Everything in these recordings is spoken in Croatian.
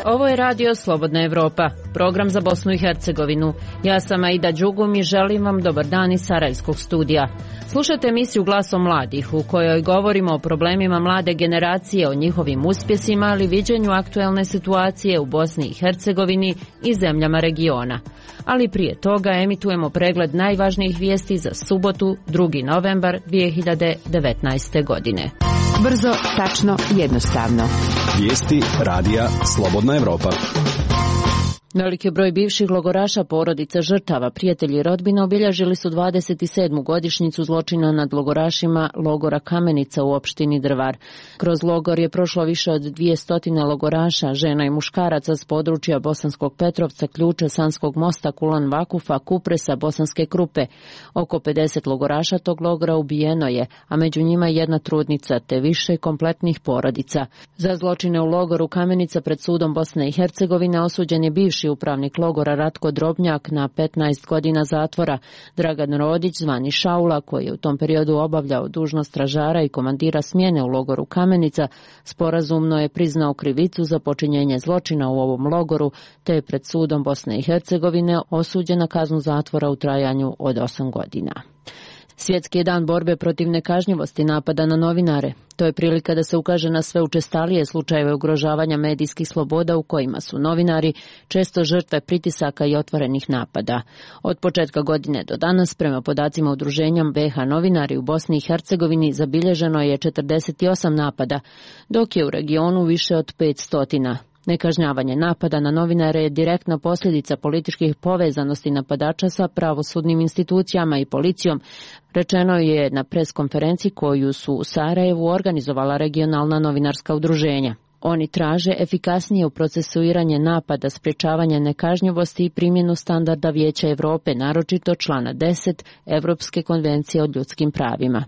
Ovo je Radio Slobodna Evropa, program za Bosnu i Hercegovinu. Ja sam Aida Đugum i želim vam dobar dan iz Sarajevskog studija. Slušajte emisiju Glasom mladih u kojoj govorimo o problemima mlade generacije, o njihovim uspjesima, ali viđenju aktuelne situacije u Bosni i Hercegovini i zemljama regiona. Ali prije toga emitujemo pregled najvažnijih vijesti za subotu, 2. novembar 2019. godine. Brzo, tačno, jednostavno. Vijesti radija Slobodna Evropa. Veliki broj bivših logoraša, porodica žrtava, prijatelji i rodbina obilježili su 27. godišnjicu zločina nad logorašima logora Kamenica u opštini Drvar. Kroz logor je prošlo više od 200 logoraša, žena i muškaraca s područja Bosanskog Petrovca, Ključa, Sanskog mosta, Kulan Vakufa, Kupresa, Bosanske Krupe. Oko 50 logoraša tog logora ubijeno je, a među njima jedna trudnica te više kompletnih porodica. Za zločine u logoru Kamenica pred sudom Bosne i Hercegovine osuđen je bivši upravnik logora Ratko Drobnjak na 15 godina zatvora. Dragan Rodić, zvani Šaula, koji je u tom periodu obavljao dužnost stražara i komandira smjene u logoru Kamenica, sporazumno je priznao krivicu za počinjenje zločina u ovom logoru, te je pred sudom Bosne i Hercegovine osuđen na kaznu zatvora u trajanju od 8 godina. Svjetski je dan borbe protiv nekažnjivosti napada na novinare. To je prilika da se ukaže na sve učestalije slučajeve ugrožavanja medijskih sloboda u kojima su novinari često žrtve pritisaka i otvorenih napada. Od početka godine do danas, prema podacima udruženja BiH novinari u Bosni i Hercegovini, zabilježeno je 48 napada, dok je u regionu više od 500. Nekažnjavanje napada na novinare je direktna posljedica političkih povezanosti napadača sa pravosudnim institucijama i policijom, rečeno je na preskonferenciji koju su u Sarajevu organizovala regionalna novinarska udruženja. Oni traže efikasnije procesuiranje napada, sprječavanje nekažnjivosti i primjenu standarda Vijeća Europe, naročito člana 10 Europske konvencije o ljudskim pravima.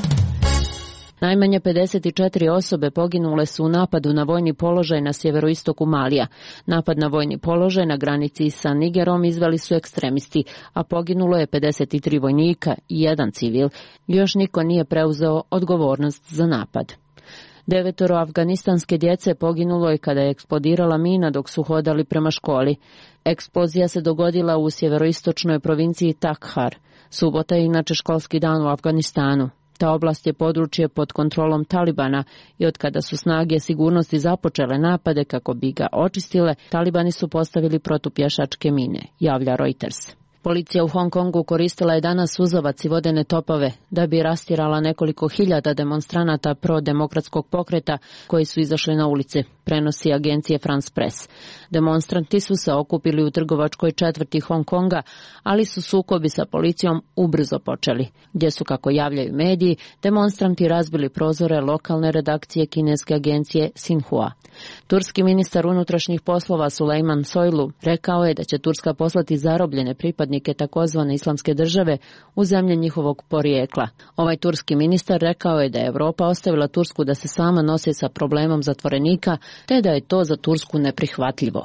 Najmanje 54 osobe poginule su u napadu na vojni položaj na sjeveroistoku Malija. Napad na vojni položaj na granici sa Nigerom izveli su ekstremisti, a poginulo je 53 vojnika i jedan civil. Još niko nije preuzeo odgovornost za napad. 9 afganistanske djece poginulo je kada je eksplodirala mina dok su hodali prema školi. Eksplozija se dogodila u sjeveroistočnoj provinciji Takhar. Subota je inače školski dan u Afganistanu. Ta oblast je područje pod kontrolom Talibana i od kada su snage sigurnosti započele napade kako bi ga očistile, Talibani su postavili protupješačke mine, javlja Reuters. Policija u Hong Kongu koristila je danas suzavac i vodene topove da bi rastirala nekoliko hiljada demonstranata prodemokratskog pokreta koji su izašli na ulice, prenosi agencije France Press. Demonstranti su se okupili u trgovačkoj četvrti Hong Konga, ali su sukobi sa policijom ubrzo počeli, gdje su, kako javljaju mediji, demonstranti razbili prozore lokalne redakcije kineske agencije Xinhua. Turski ministar unutrašnjih poslova Sulejman Soylu rekao je da će Turska poslati zarobljene pripadnike takozvane islamske države u zemlje njihovog porijekla. Ovaj turski ministar rekao je da je Europa ostavila Tursku da se sama nosi sa problemom zatvorenika, te da je to za Tursku neprihvatljivo.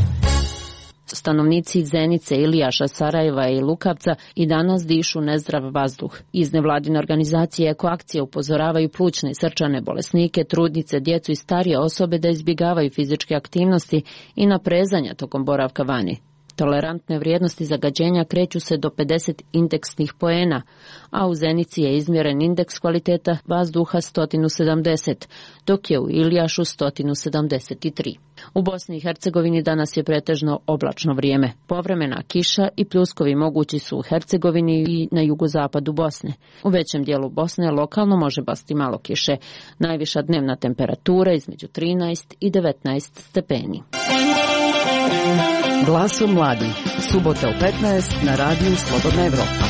Stanovnici Zenice, Ilijaša, Sarajeva i Lukavca i danas dišu nezdrav vazduh. Iz nevladine organizacije Ekoakcije upozoravaju plućne i srčane bolesnike, trudnice, djecu i starije osobe da izbjegavaju fizičke aktivnosti i naprezanja tokom boravka vani. Tolerantne vrijednosti zagađenja kreću se do 50 indeksnih poena, a u Zenici je izmjeren indeks kvaliteta vazduha 170, dok je u Ilijašu 173. U Bosni i Hercegovini danas je pretežno oblačno vrijeme. Povremena kiša i pljuskovi mogući su u Hercegovini i na jugozapadu Bosne. U većem dijelu Bosne lokalno može pasti malo kiše. Najviša dnevna temperatura između 13 i 19 stepeni. Glasom mladih, subota u 15 na radiju Slobodna Evropa.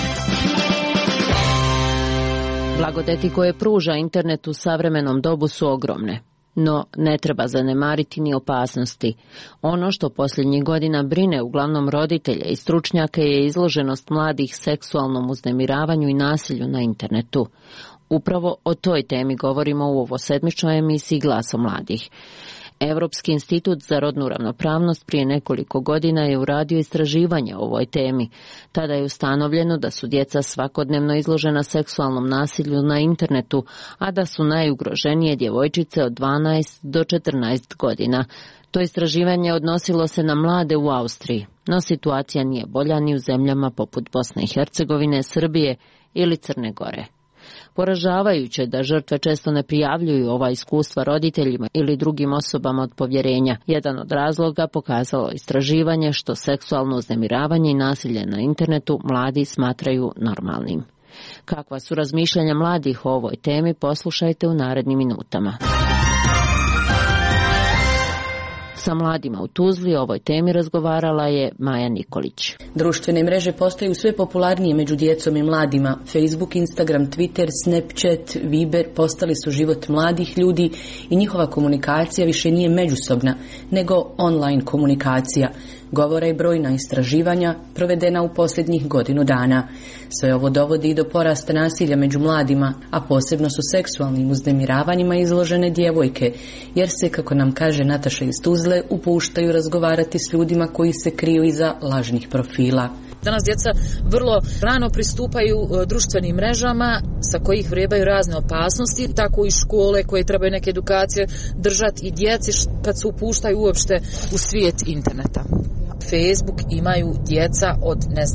Blagodeti koje pruža internet u savremenom dobu su ogromne. No, ne treba zanemariti ni opasnosti. Ono što posljednjih godina brine uglavnom roditelje i stručnjake je izloženost mladih seksualnom uznemiravanju i nasilju na internetu. Upravo o toj temi govorimo u ovo sedmičnoj emisiji Glasom mladih. Europski institut za rodnu ravnopravnost prije nekoliko godina je uradio istraživanje o ovoj temi. Tada je ustanovljeno da su djeca svakodnevno izložena seksualnom nasilju na internetu, a da su najugroženije djevojčice od 12 do 14 godina. To istraživanje odnosilo se na mlade u Austriji, no situacija nije bolja ni u zemljama poput Bosne i Hercegovine, Srbije ili Crne Gore. Poražavajuće da žrtve često ne prijavljuju ova iskustva roditeljima ili drugim osobama od povjerenja. Jedan od razloga pokazalo istraživanje što seksualno uznemiravanje i nasilje na internetu mladi smatraju normalnim. Kakva su razmišljanja mladih o ovoj temi, poslušajte u narednim minutama. Sa mladima u Tuzli o ovoj temi razgovarala je Maja Nikolić. Društvene mreže postaju sve popularnije među djecom i mladima. Facebook, Instagram, Twitter, Snapchat, Viber postali su život mladih ljudi i njihova komunikacija više nije međusobna, nego online komunikacija. Govore i brojna istraživanja provedena u posljednjih godinu dana. Sve ovo dovodi i do porasta nasilja među mladima, a posebno su seksualnim uznemiravanjima izložene djevojke, jer se, kako nam kaže Nataša iz Tuzle, upuštaju razgovarati s ljudima koji se kriju iza lažnih profila. Danas djeca vrlo rano pristupaju društvenim mrežama sa kojih vrebaju razne opasnosti, tako i škole koje trebaju neke edukacije držati i djeci kad se upuštaju uopšte u svijet interneta. Facebook imaju djeca od,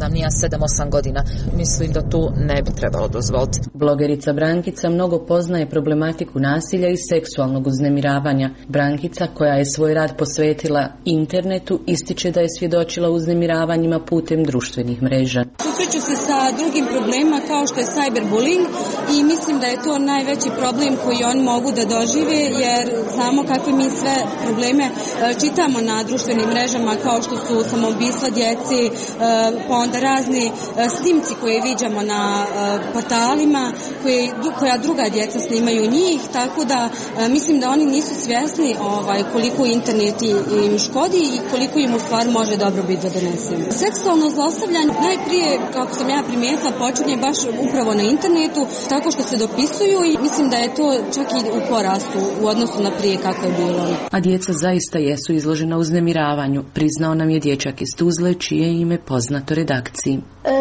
7-8 godina. Mislim da to ne bi trebalo dozvoliti. Blogerica Brankica mnogo poznaje problematiku nasilja i seksualnog uznemiravanja. Brankica, koja je svoj rad posvetila internetu, ističe da je svjedočila uznemiravanjima putem društvenih mreža. Susreću se sa drugim problemima kao što je cyberbullying i mislim da je to najveći problem koji oni mogu da dožive, jer znamo kakve mi sve probleme čitamo na društvenim mrežama, kao što su samoubistva djeci, pa onda razni snimci koje viđamo na portalima, koja druga djeca snimaju njih, tako da mislim da oni nisu svjesni koliko internet im škodi i koliko im u stvari može dobrobit da donese. Seksualno zlostavljanje najprije, kako sam ja primijetila, počinje baš upravo na internetu, tako što se dopisuju i mislim da je to čak i u porastu u odnosu na prije kako je bilo. A djeca zaista jesu izložena uznemiravanju, priznao nam je dječak iz Tuzle, čije ime poznato redakciji.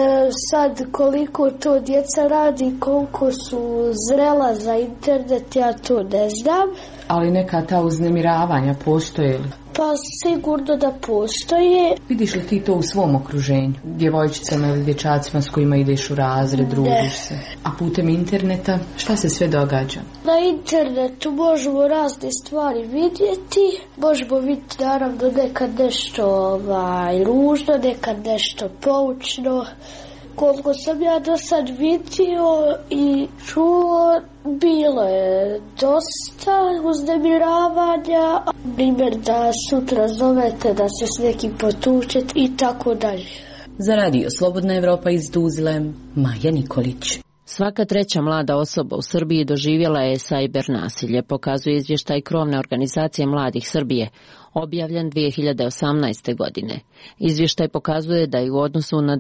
Sad koliko to djeca radi, koliko su zrela za internet, ja to ne znam. Ali neka ta uznemiravanja postoje li? Pa sigurno da postoje. Vidiš li ti to u svom okruženju? Djevojčicama ili dječacima s kojima ideš u razred, družiš se? A putem interneta šta se sve događa? Na internetu možemo razne stvari vidjeti. Možemo vidjeti naravno nekad nešto ružno, nekad nešto poučno. Koliko sam ja do sad vidio i čuo, bilo je dosta uznemiravanja, primjer da sutra zovete da se s nekim potučete i tako dalje. Za Radio Slobodna Evropa iz Tuzle, Maja Nikolić. Svaka treća mlada osoba u Srbiji doživjela je cyber nasilje, pokazuje izvještaj krovne organizacije Mladih Srbije, objavljen 2018. godine. Izvještaj pokazuje da je u odnosu na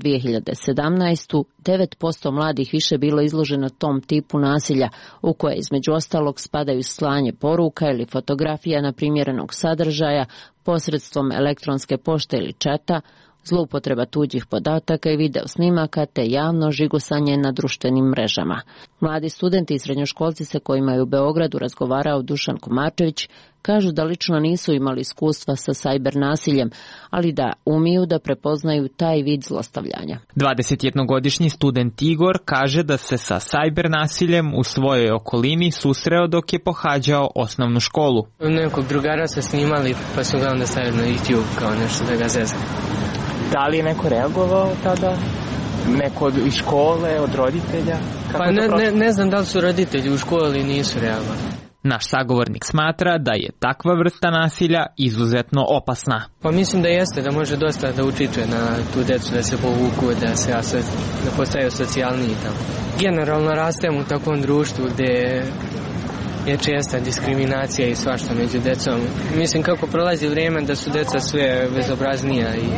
2017. 9% mladih više bilo izloženo tom tipu nasilja, u koje između ostalog spadaju slanje poruka ili fotografija neprimjerenog sadržaja posredstvom elektronske pošte ili čata, zloupotreba tuđih podataka i video snimaka te javno žigosanje na društvenim mrežama. Mladi studenti i srednjoškolci sa kojima je u Beogradu razgovarao Dušan Komarčević kažu da lično nisu imali iskustva sa cyber nasiljem, ali da umiju da prepoznaju taj vid zlostavljanja. 21-godišnji student Igor kaže da se sa cyber nasiljem u svojoj okolini susreo dok je pohađao osnovnu školu. Nekog drugara se snimali pa su ga onda stavili na YouTube kao nešto da ga zezne. Da li je neko reagovao tada? Neko iz škole, od roditelja? Pa ne znam da li su roditelji u školi nisu reagovali. Naš sagovornik smatra da je takva vrsta nasilja izuzetno opasna. Pa mislim da jeste, da može dosta da utiče na tu djecu, da se povuku, da postaju socijalniji tamo. Generalno rastem u takvom društvu gdje je česta diskriminacija i svašta među djecom. Mislim kako prolazi vrijeme da su djeca sve bezobraznija i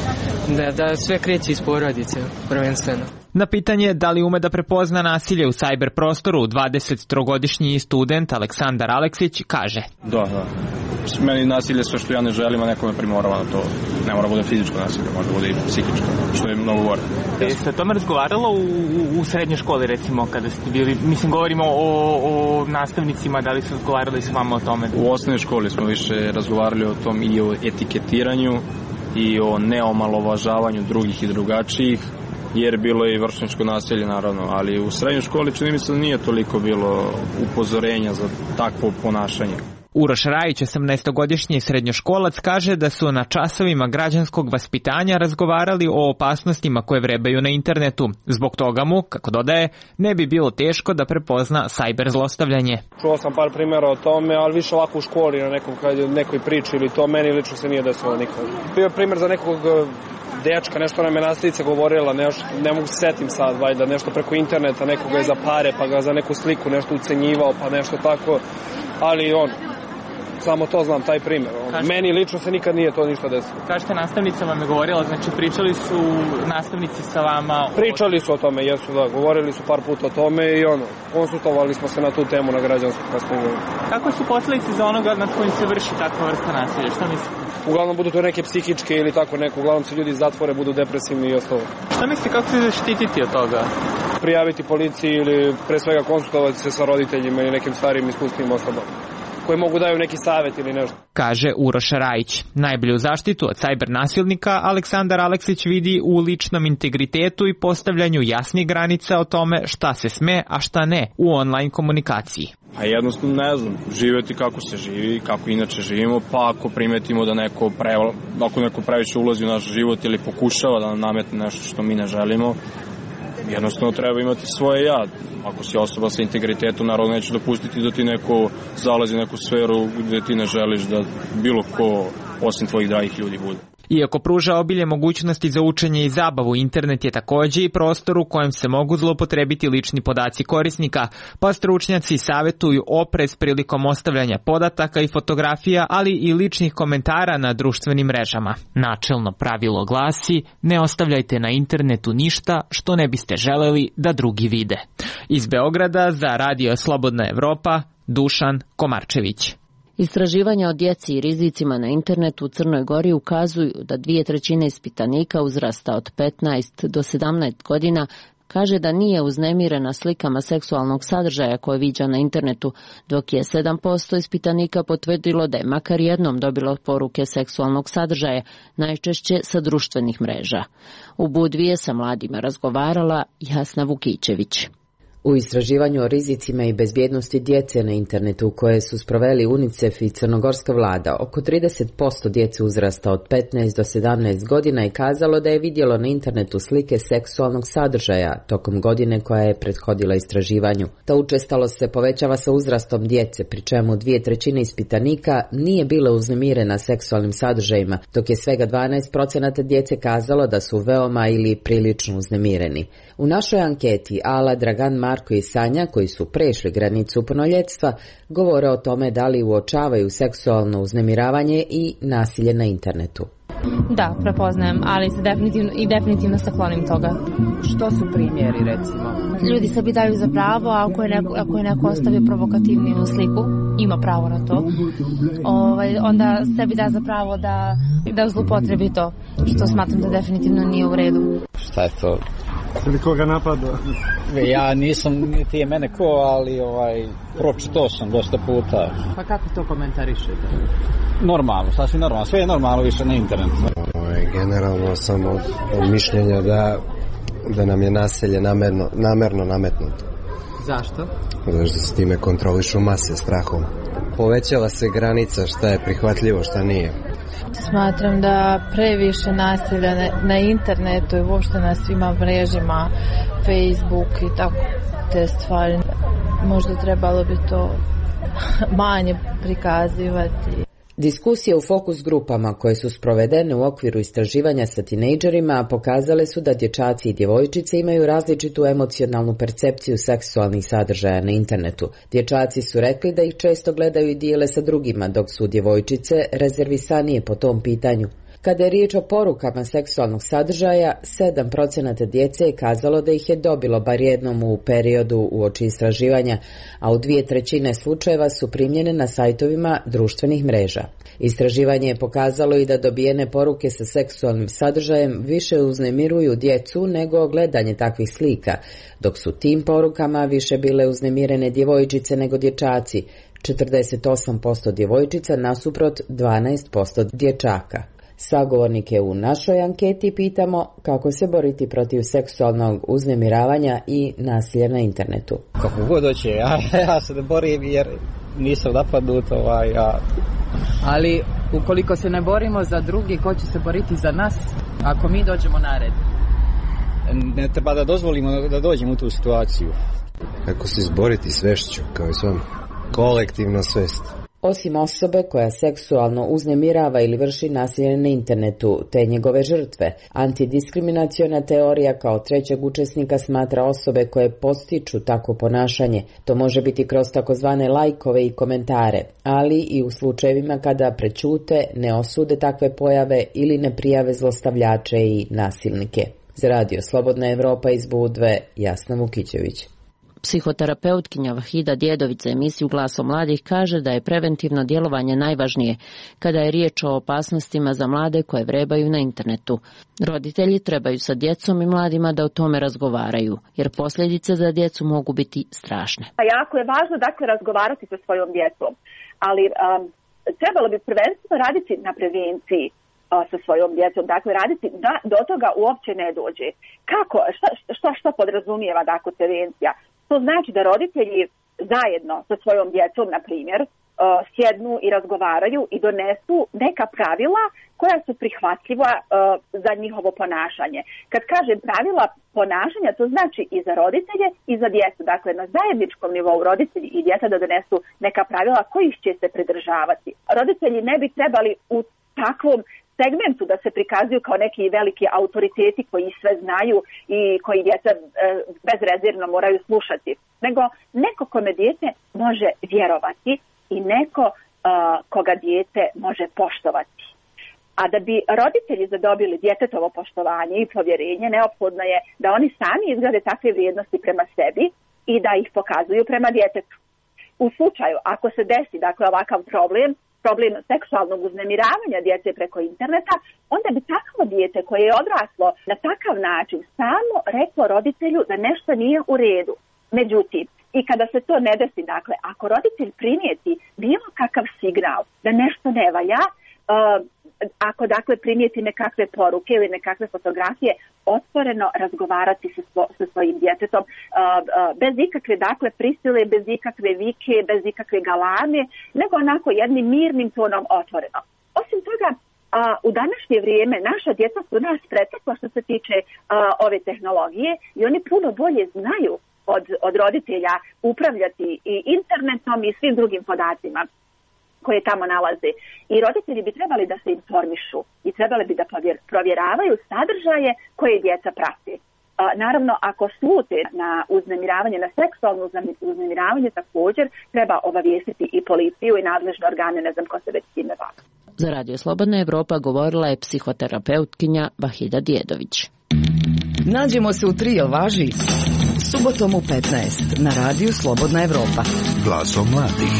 da sve kreće iz porodice prvenstveno. Na pitanje da li ume da prepozna nasilje u cyber prostoru, 23-godišnji student Aleksandar Aleksić kaže: Da. Meni nasilje sve što ja ne želim, a neko me primorava na to. Ne mora bude fizičko nasilje, može bude i psihičko, što je mnogo gore. Ste o tome razgovaralo u srednjoj školi, recimo, kada ste bili, mislim, govorimo o nastavnicima, da li su razgovarali s vama o tome? U osnovnoj školi smo više razgovarali o tom i o etiketiranju i o neomalovažavanju drugih i drugačijih, jer bilo je i vršnjačko nasilje, naravno, ali u srednjoj školi čini mi se da nije toliko bilo upozorenja za takvo ponašanje. Uroš Rajić, 18-godišnji srednjoškolac, kaže da su na časovima građanskog vaspitanja razgovarali o opasnostima koje vrebaju na internetu. Zbog toga mu, kako dodaje, ne bi bilo teško da prepozna sajber zlostavljanje. Čuo sam par primjera o tome, ali više ovako u školi na nekoj priči ili to, meni lično se nije desilo nikad. Bio je primjer za nekog dečka, nešto nam je nastavnica govorila, nešto, ne mogu se setim sad, valjda, nešto preko interneta, nekoga je za pare, pa ga za neku sliku nešto ucenjivao, pa nešto tako, ali samo to znam, taj primjer. Meni lično se nikad nije to ništa desilo. Kažete, nastavnica vam je govorila, znači pričali su nastavnici sa vama? Pričali su o tome, jesu, da, govorili su par puta o tome i konsultovali smo se na tu temu na građanskom kasnije. Kako su posledice za onoga nad kojim se vrši takva vrsta nasilja? Šta mislite? Uglavnom budu to neke psihičke ili tako neko, uglavnom se ljudi iz zatvore, budu depresivni i ostalo. Šta mislite, kako se zaštititi od toga? Prijaviti policiji ili pre svega konsultovati se sa roditeljima ili nekim starijim iskustvenim osobama koji mogu daju neki savjet ili nešto. Kaže Uroš Rajić. Najbolju zaštitu od sajber nasilnika Aleksandar Aleksić vidi u ličnom integritetu i postavljanju jasnih granica o tome šta se sme, a šta ne u online komunikaciji. A jednostavno ne znam, živjeti kako se živi, kako inače živimo, pa ako primetimo da neko previše ulazi u naš život ili pokušava da nam nametne nešto što mi ne želimo, jednostavno treba imati svoje ja. Ako si osoba sa integritetom, naravno neće dopustiti da ti neko zalazi u neku sferu gde ti ne želiš da bilo ko osim tvojih dragih ljudi bude. Iako pruža obilje mogućnosti za učenje i zabavu, internet je također i prostor u kojem se mogu zloupotrebiti lični podaci korisnika, pa stručnjaci savjetuju oprez prilikom ostavljanja podataka i fotografija, ali i ličnih komentara na društvenim mrežama. Načelno pravilo glasi: ne ostavljajte na internetu ništa što ne biste želeli da drugi vide. Iz Beograda za Radio Slobodna Evropa, Dušan Komarčević. Istraživanja o djeci i rizicima na internetu u Crnoj Gori ukazuju da 2/3 ispitanika uzrasta od 15 do 17 godina kaže da nije uznemirena slikama seksualnog sadržaja koje viđa na internetu, dok je 7% ispitanika potvrdilo da je makar jednom dobilo poruke seksualnog sadržaja, najčešće sa društvenih mreža. U Budvi sa mladima razgovarala Jasna Vukićević. U istraživanju o rizicima i bezbjednosti djece na internetu koje su sproveli UNICEF i crnogorska vlada, oko 30% djece uzrasta od 15 do 17 godina je kazalo da je vidjelo na internetu slike seksualnog sadržaja tokom godine koja je prethodila istraživanju. Ta učestalost se povećava sa uzrastom djece, pri čemu 2/3 ispitanika nije bila uznemirena seksualnim sadržajima, dok je svega 12% djece kazalo da su veoma ili prilično uznemireni. U našoj anketi Ala, Dragan, Marko i Sanja, koji su prešli granicu punoljetstva, govore o tome da li uočavaju seksualno uznemiravanje i nasilje na internetu. Da, prepoznajem, ali definitivno se klonim toga. Što su primjeri, recimo? Ljudi sebi daju za pravo, a ako je neko ostavio provokativnu sliku, ima pravo na to, onda sebi da za pravo da zlupotrebi to, što smatram da definitivno nije u redu. Šta je to? Ili koga napada? Ja nisam, niti je mene ko, ali pročitao sam dosta puta. Pa kako to komentarišete? Normalno, sasvim normalno. Sve je normalno više na internetu. Generalno sam od mišljenja da nam je nasilje namerno nametnuto. Zašto? Zato što se time kontrolišu mase strahom. Povećava se granica šta je prihvatljivo, šta nije. Smatram da previše nasilja na internetu i uopšte na svima mrežima, Facebook i tako te stvari. Možda trebalo bi to manje prikazivati. Diskusije u fokus grupama koje su sprovedene u okviru istraživanja sa tinejdžerima pokazale su da dječaci i djevojčice imaju različitu emocionalnu percepciju seksualnih sadržaja na internetu. Dječaci su rekli da ih često gledaju i dijele sa drugima, dok su djevojčice rezervisanije po tom pitanju. Kada je riječ o porukama seksualnog sadržaja, 7% djece je kazalo da ih je dobilo bar jednom u periodu uoči istraživanja, a u 2/3 slučajeva su primljene na sajtovima društvenih mreža. Istraživanje je pokazalo i da dobijene poruke sa seksualnim sadržajem više uznemiruju djecu nego gledanje takvih slika, dok su tim porukama više bile uznemirene djevojčice nego dječaci, 48% djevojčica nasuprot 12% dječaka. Sagovornike u našoj anketi pitamo kako se boriti protiv seksualnog uznemiravanja i nasilja na internetu. Kako god hoće, ja se ne borim jer nisam napadnut. Ali ukoliko se ne borimo za drugi, ko će se boriti za nas ako mi dođemo na red? Ne treba da dozvolimo da dođemo u tu situaciju. Kako se izboriti svešću, kao i s vama? Kolektivna svest. Osim osobe koja seksualno uznemirava ili vrši nasilje na internetu, te njegove žrtve, antidiskriminaciona teorija kao trećeg učesnika smatra osobe koje postiču takvo ponašanje. To može biti kroz takozvane lajkove i komentare, ali i u slučajevima kada prećute, ne osude takve pojave ili ne prijave zlostavljače i nasilnike. Za Radio Slobodna Evropa iz Budve, Jasna Vukićević. Psihoterapeutkinja Vahida Djedović za emisiju Glasom mladih kaže da je preventivno djelovanje najvažnije kada je riječ o opasnostima za mlade koje vrebaju na internetu. Roditelji trebaju sa djecom i mladima da o tome razgovaraju, jer posljedice za djecu mogu biti strašne. Jako je važno razgovarati sa svojom djecom, ali trebalo bi prvenstveno raditi na prevenciji sa svojom djecom, raditi da do toga uopće ne dođe. Kako, šta podrazumijeva prevencija? To znači da roditelji zajedno sa svojom djecom, na primjer, sjednu i razgovaraju i donesu neka pravila koja su prihvatljiva za njihovo ponašanje. Kad kažem pravila ponašanja, to znači i za roditelje i za djecu. Dakle, na zajedničkom nivou roditelji i djeca da donesu neka pravila kojih će se pridržavati. Roditelji ne bi trebali u takvom segmentu da se prikazuju kao neki veliki autoriteti koji sve znaju i koji djeca bezrezervno moraju slušati, nego neko kome dijete može vjerovati i neko koga dijete može poštovati. A da bi roditelji zadobili djetetovo poštovanje i povjerenje, neophodno je da oni sami izgrade takve vrijednosti prema sebi i da ih pokazuju prema djetetu. U slučaju, ako se desi ovakav problem seksualnog uznemiravanja djece preko interneta, onda bi takvo dijete koje je odraslo na takav način samo reklo roditelju da nešto nije u redu. Međutim, i kada se to ne desi, ako roditelj primijeti bilo kakav signal da nešto ne valja, ako primijeti nekakve poruke ili nekakve fotografije, otvoreno razgovarati sa svojim djetetom bez ikakve prisile, bez ikakve vike, bez ikakve galame, nego onako jednim mirnim tonom otvoreno. Osim toga, u današnje vrijeme naša djeca su nas pretekla što se tiče ove tehnologije i oni puno bolje znaju od roditelja upravljati i internetom i svim drugim podacima koje tamo nalaze. I roditelji bi trebali da se informišu i trebali bi da provjeravaju sadržaje koje djeca prate. Naravno, ako slute na uznemiravanje, na seksualno uznemiravanje, također treba obavijestiti i policiju i nadležne organe, ne znam ko se već time bavi. Za Radio Slobodna Evropa govorila je psihoterapeutkinja Vahida Djedović. Nađemo se u Trio važi subotom u 15 na Radiju Slobodna Evropa. Glasom mladih.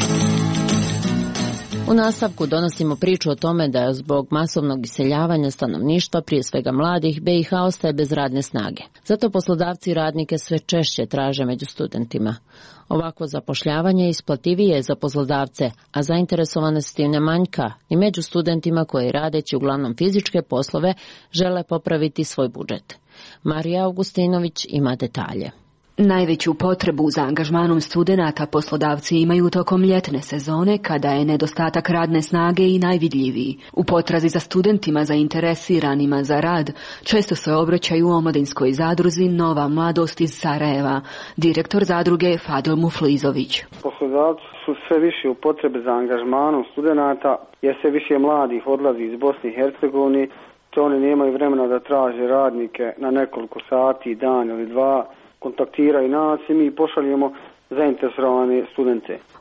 U nastavku donosimo priču o tome da zbog masovnog iseljavanja stanovništva, prije svega mladih, BiH ostaje bez radne snage. Zato poslodavci radnike sve češće traže među studentima. Ovako zapošljavanje isplativije je za poslodavce, a zainteresovanosti ne manjka i među studentima koji radeći uglavnom fizičke poslove žele popraviti svoj budžet. Marija Augustinović ima detalje. Najveću potrebu za angažmanom studenata poslodavci imaju tokom ljetne sezone, kada je nedostatak radne snage i najvidljiviji. U potrazi za studentima zainteresiranima za rad često se obraćaju omladinskoj zadruzi Nova mladost iz Sarajeva. Direktor zadruge Fadil Muflizović. Poslodavci su sve više u potrebe za angažmanom studenata, jer sve više mladih odlazi iz Bosne i Hercegovine, te oni nemaju vremena da traže radnike na nekoliko sati, dan ili dva, kontaktiraju nas i mi pošaljemo zainteresovane studente.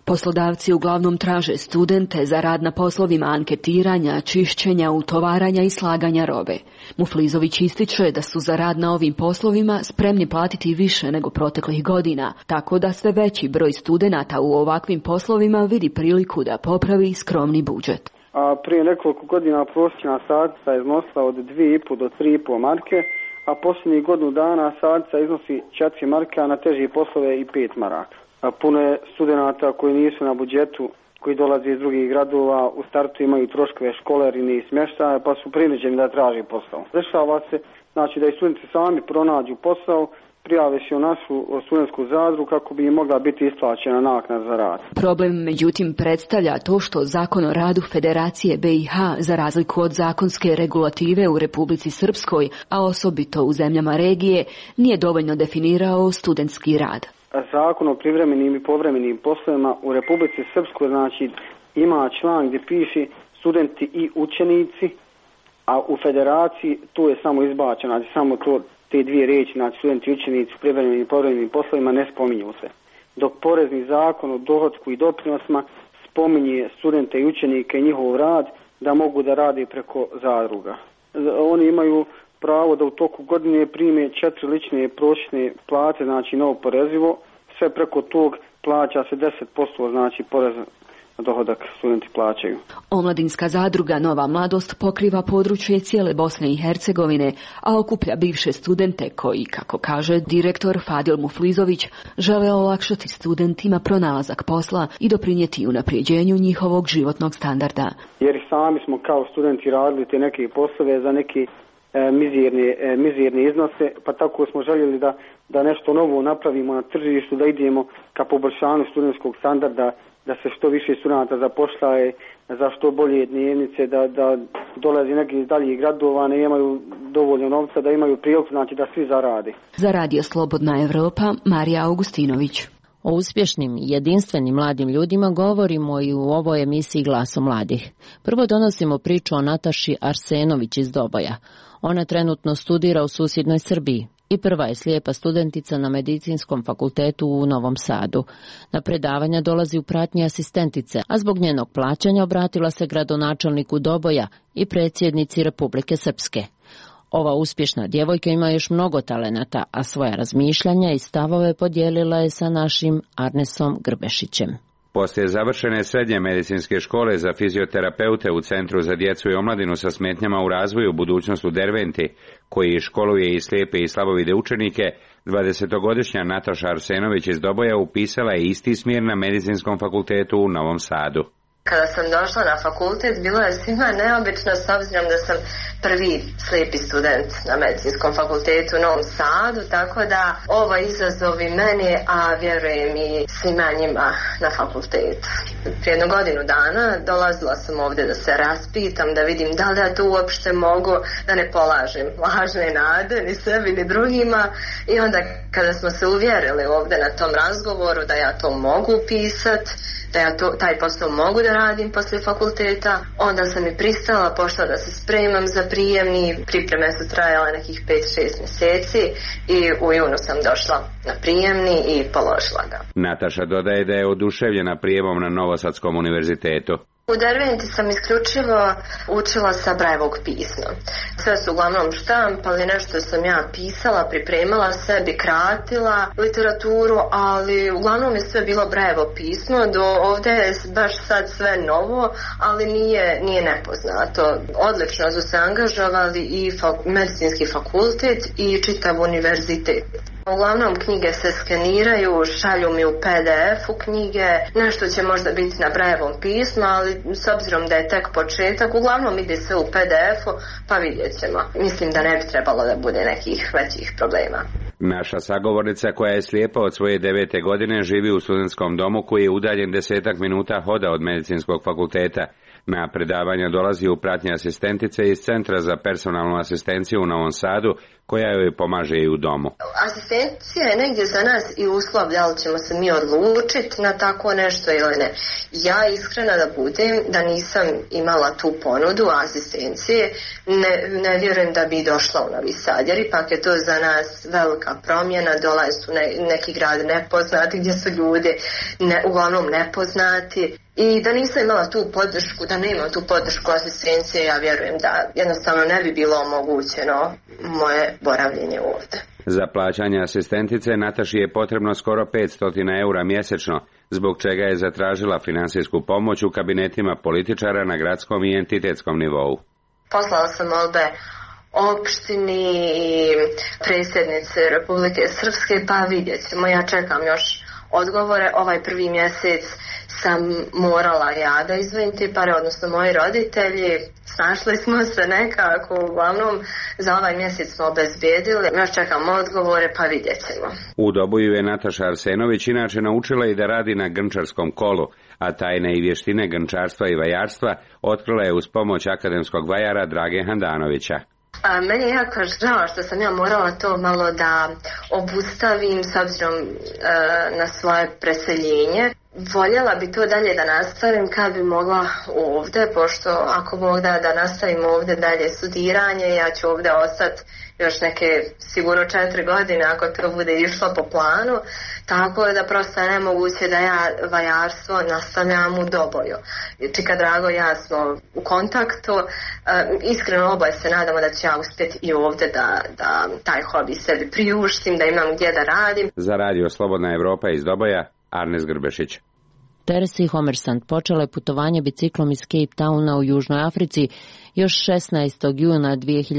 Poslodavci uglavnom traže studente za rad na poslovima anketiranja, čišćenja, utovaranja i slaganja robe. Muflizović ističe da su za rad na ovim poslovima spremni platiti više nego proteklih godina, tako da sve veći broj studenata u ovakvim poslovima vidi priliku da popravi skromni budžet. A prije nekoliko godina prosječna satnica je iznosila od 2,5 do 3,5 marke, a posljednjih godinu dana satnica iznosi 4 marke, a na teži poslove i 5 maraka. Puno je studenata koji nisu na budžetu, koji dolaze iz drugih gradova, u startu imaju troškove školarine i smještaja, pa su prinuđeni da traže posao. Dešava se znači da i studenti sami pronađu posao, prijave se u našu studentsku zadrugu kako bi im mogla biti isplaćena naknada za rad. Problem, međutim, predstavlja to što Zakon o radu Federacije BiH, za razliku od zakonske regulative u Republici Srpskoj, a osobito u zemljama regije, nije dovoljno definirao studentski rad. Zakon o privremenim i povremenim poslovima u Republici Srpskoj znači ima član gdje piše studenti i učenici, a u Federaciji tu je samo izbačeno, znači samo te dvije riječi, znači studenti i učenici u privremenim i povremenim poslovima ne spominju se. Dok porezni zakon o dohotku i doprinosima spominje studente i učenike i njihov rad da mogu da rade preko zadruga. Oni imaju pravo da u toku godine prime 4 lične prosječne plate, znači neoporezivo, sve preko tog plaća se 10%, znači porez na dohodak studenti plaćaju. Omladinska zadruga Nova mladost pokriva područje cijele Bosne i Hercegovine, a okuplja bivše studente koji, kako kaže direktor Fadil Muflizović, žele olakšati studentima pronalazak posla i doprinijeti unapređenju njihovog životnog standarda. Jer sami smo kao studenti radili te neke poslove za neke mizirne iznose, pa tako smo željeli da nešto novo napravimo na tržištu, da idemo ka poboljšanju studentskog standarda, da se što više studenta zapošljaje, za što bolje dnevnice, da dolazi neki iz daljih gradova, ne imaju dovoljno novca, da imaju priliku, znači da svi zarade. Za Radio Slobodna Evropa, Marija Augustinović. O uspješnim i jedinstvenim mladim ljudima govorimo i u ovoj emisiji Glaso mladih. Prvo donosimo priču o Nataši Arsenović iz Doboja. Ona trenutno studira u susjednoj Srbiji i prva je slijepa studentica na Medicinskom fakultetu u Novom Sadu. Na predavanja dolazi u pratnji asistentice, a zbog njenog plaćanja obratila se gradonačelniku Doboja i predsjednici Republike Srpske. Ova uspješna djevojka ima još mnogo talenata, a svoja razmišljanja i stavove podijelila je sa našim Arnesom Grbešićem. Poslije završene srednje medicinske škole za fizioterapeute u Centru za djecu i omladinu sa smetnjama u razvoju Budućnost u Derventi, koji školuje i slijepe i slabovide učenike, 20-godišnja Nataša Arsenović iz Doboja upisala je isti smjer na Medicinskom fakultetu u Novom Sadu. Kada sam došla na fakultet, bilo je svima neobično s obzirom da sam prvi slijepi student na Medicinskom fakultetu u Novom Sadu, tako da ovo izazov i meni, a vjerujem i svima njima na fakultetu. Prije 1 godinu dana dolazila sam ovdje da se raspitam, da vidim da li ja to uopšte mogu, da ne polažem lažne nade ni sebi ni drugima, i onda kada smo se uvjerili ovdje na tom razgovoru da ja to mogu upisati, da ja taj posao mogu da radim poslije fakulteta, onda sam i pristala, pošla da se spremam za prijemni. Pripreme su trajale nekih 5-6 mjeseci i u junu sam došla na prijemni i položila ga. Nataša dodaje da je oduševljena prijemom na Novosadskom univerzitetu. U Derventi sam isključivo učila sa Brajevog pisma. Sve su uglavnom štampali, nešto sam ja pisala, pripremala sebi, kratila literaturu, ali uglavnom je sve bilo Brajevo pismo. Do ovdje je baš sad sve novo, ali nije nepoznato. Odlično su se angažovali i medicinski fakultet i čitav univerzitet. Uglavnom knjige se skeniraju, šalju mi u PDF-u knjige, nešto će možda biti na Brajevom pismu, ali s obzirom da je tek početak, uglavnom ide sve u PDF-u, pa vidjet ćemo. Mislim da ne bi trebalo da bude nekih većih problema. Naša sagovornica, koja je slijepa od svoje 9. godine, živi u studentskom domu koji je udaljen 10 minuta hoda od Medicinskog fakulteta. Na predavanja dolazi u pratnji asistentice iz Centra za personalnu asistenciju u Novom Sadu, koja joj pomaže i u domu. Asistencija je negdje za nas i uslov da li ćemo se mi odlučiti na tako nešto ili ne. Ja iskreno da budem, da nisam imala tu ponudu asistencije, ne vjerujem da bi došla u Novi Sad, jer ipak je to za nas velika promjena, dole su neki grad nepoznati gdje su ljudi uglavnom nepoznati. I da nisam imala tu podršku, da nemam tu podršku asistencije, ja vjerujem da jednostavno ne bi bilo omogućeno moje boravljenje ovdje. Za plaćanje asistentice Nataši je potrebno skoro 500 eura mjesečno, zbog čega je zatražila finansijsku pomoć u kabinetima političara na gradskom i entitetskom nivou. Poslala sam molbe opštini i predsjednice Republike Srpske, pa vidjet ćemo, ja čekam još odgovore. Ovaj prvi mjesec sam morala ja da izdvojim te pare, odnosno moji roditelji. Snašli smo se nekako, uglavnom za ovaj mjesec smo obezbijedili. Još čekam odgovore, pa vidjet ćemo. U Doboju je Nataša Arsenović inače naučila i da radi na grnčarskom kolu, a tajne i vještine grnčarstva i vajarstva otkrila je uz pomoć akademskog vajara Drage Handanovića. Meni je jako žao što sam ja morala to malo da obustavim s obzirom na svoje preseljenje. Voljela bi to dalje da nastavim kad bi mogla ovdje, pošto ako Bog da nastavim ovdje dalje studiranje, ja ću ovdje ostati još neke sigurno 4 godine ako to bude išlo po planu, tako da prosto je nemoguće da ja vajarstvo nastavljam u Doboju. Čika Drago i ja smo u kontaktu, iskreno oboje se nadamo da ću ja uspjeti i ovdje da taj hobi sebi priuštim, da imam gdje da radim. Za radio Slobodna Evropa iz Doboja, Arnes Grbešić. Teresi Homersand počela je putovanje biciklom iz Cape Towna u Južnoj Africi još 16. juna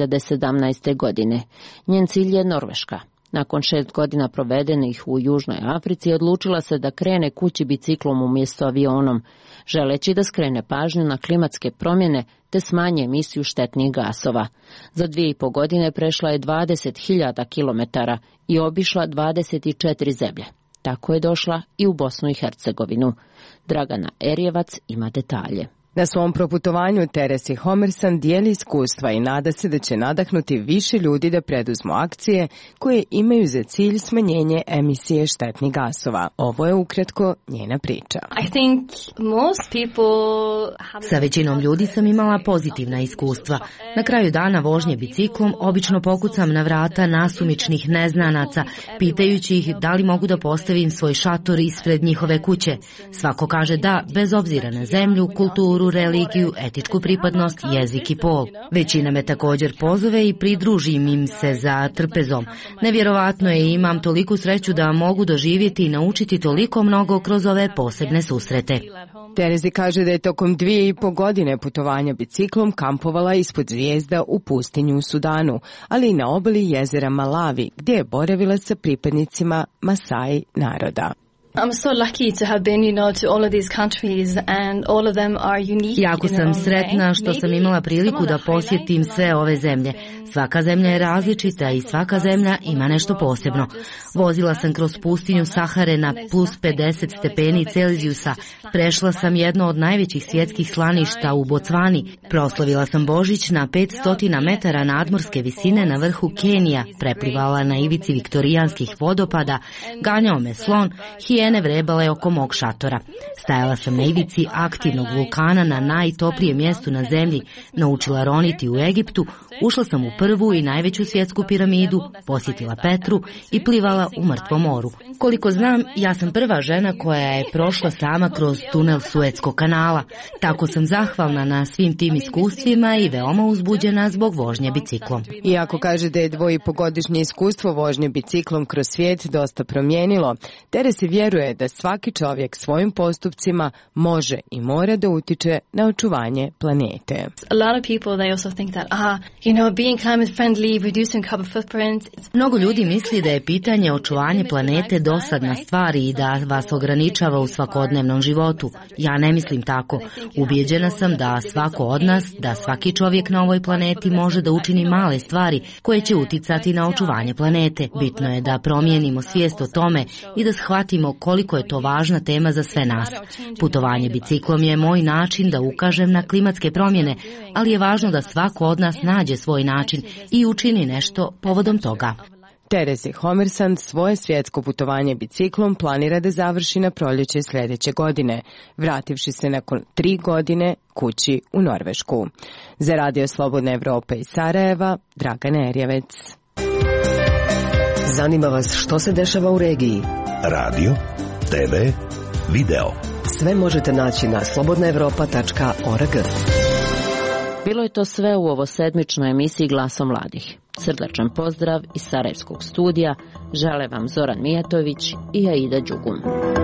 2017. godine. Njen cilj je Norveška. Nakon 6 godina provedenih u Južnoj Africi odlučila se da krene kući biciklom umjesto avionom, želeći da skrene pažnju na klimatske promjene te smanje emisiju štetnih gasova. Za 2,5 godine prešla je 20.000 kilometara i obišla 24 zemlje. Tako je došla i u Bosnu i Hercegovinu. Dragana Erjevac ima detalje. Na svom proputovanju Teresi Homersand dijeli iskustva i nada se da će nadahnuti više ljudi da preduzmu akcije koje imaju za cilj smanjenje emisije štetnih gasova. Ovo je ukratko njena priča. Sa većinom ljudi sam imala pozitivna iskustva. Na kraju dana vožnje biciklom obično pokucam na vrata nasumičnih neznanaca, pitajući ih da li mogu da postavim svoj šator ispred njihove kuće. Svako kaže da, bez obzira na zemlju, kulturu, religiju, etičku pripadnost, jezik i pol. Većina me također pozove i pridružim im se za trpezom. Nevjerovatno je, imam toliku sreću da mogu doživjeti i naučiti toliko mnogo kroz ove posebne susrete. Terezi kaže da je tokom 2,5 godine putovanja biciklom kampovala ispod zvijezda u pustinju u Sudanu, ali i na obali jezera Malawi, gdje je boravila sa pripadnicima Masai naroda. Jako sam sretna što sam imala priliku da posjetim sve ove zemlje. Svaka zemlja je različita i svaka zemlja ima nešto posebno. Vozila sam kroz pustinju Sahare na plus 50 stepeni Celzijusa. Prešla sam jedno od najvećih svjetskih slaništa u Bocvani. Proslavila sam Božić na 500 metara nadmorske visine na vrhu Kenija. Preplivala na ivici viktorijanskih vodopada. Ganjao me slon, hijene vrebale oko mog šatora. Stajala sam na ivici aktivnog vulkana na najtoplijem mjestu na zemlji. Naučila roniti u Egiptu. Ušla sam u prvu i najveću svjetsku piramidu, posjetila Petru i plivala u mrtvom moru. Koliko znam, ja sam prva žena koja je prošla sama kroz tunel Suetskog kanala. Tako sam zahvalna na svim tim iskustvima i veoma uzbuđena zbog vožnje biciklom. Iako kaže da je 2,5-godišnje iskustvo vožnje biciklom kroz svijet dosta promijenilo, Teresi vjeruje da svaki čovjek svojim postupcima može i mora da utiče na očuvanje planete. Mnogo ljudi misli da je pitanje očuvanje planete dosadna stvar i da vas ograničava u svakodnevnom životu. Ja ne mislim tako. Ubijeđena sam da svako od nas, da svaki čovjek na ovoj planeti može da učini male stvari koje će uticati na očuvanje planete. Bitno je da promijenimo svijest o tome i da shvatimo koliko je to važna tema za sve nas. Putovanje biciklom je moj način da ukažem na klimatske promjene, ali je važno da svako od nas nađe svoj način i učini nešto povodom toga. Terezi Homersand svoje svjetsko putovanje biciklom planira da završi na proljeće sljedeće godine, vrativši se nakon 3 godine kući u Norvešku. Za Radio Slobodna Evropa iz Sarajeva, Dragana Erjevec. Zanima vas što se dešava u regiji? Radio, TV, video. Sve možete naći na slobodnaevropa.org. Bilo je to sve u ovo sedmičnoj emisiji Glasom mladih. Srdačan pozdrav iz Sarajevskog studija žele vam Zoran Mijatović i Aida Đugum.